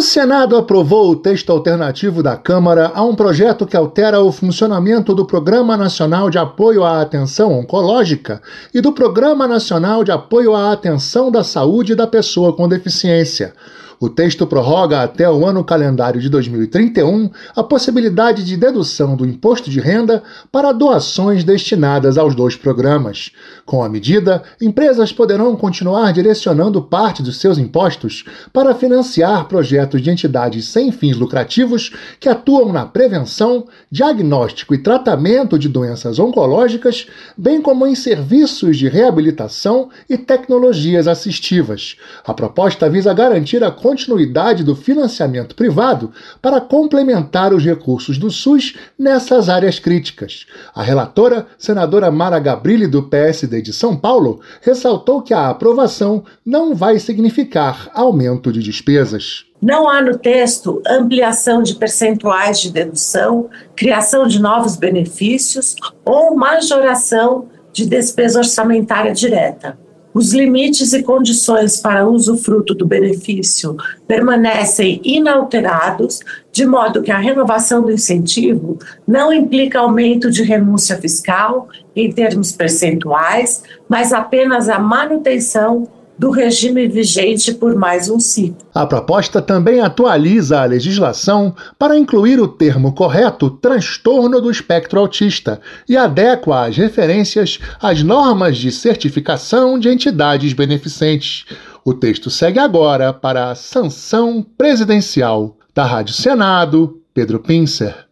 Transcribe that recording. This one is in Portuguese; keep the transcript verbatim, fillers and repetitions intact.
Senado aprovou o texto alternativo da Câmara a um projeto que altera o funcionamento do Programa Nacional de Apoio à Atenção Oncológica e do Programa Nacional de Apoio à Atenção da Saúde da Pessoa com Deficiência. O texto prorroga até o ano calendário de dois mil e trinta e um a possibilidade de dedução do imposto de renda para doações destinadas aos dois programas. Com a medida, empresas poderão continuar direcionando parte dos seus impostos para financiar projetos de entidades sem fins lucrativos que atuam na prevenção, diagnóstico e tratamento de doenças oncológicas, bem como em serviços de reabilitação e tecnologias assistivas. A proposta visa garantir a continuidade do financiamento privado para complementar os recursos do SUS nessas áreas críticas. A relatora, senadora Mara Gabrilli, do P S D de São Paulo, ressaltou que a aprovação não vai significar aumento de despesas. Não há no texto ampliação de percentuais de dedução, criação de novos benefícios ou majoração de despesa orçamentária direta. Os limites e condições para usufruto do benefício permanecem inalterados, de modo que a renovação do incentivo não implica aumento de renúncia fiscal em termos percentuais, mas apenas a manutenção do regime vigente por mais um ciclo. A proposta também atualiza a legislação para incluir o termo correto transtorno do espectro autista e adequa as referências às normas de certificação de entidades beneficentes. O texto segue agora para a sanção presidencial. Da Rádio Senado, Pedro Pincer.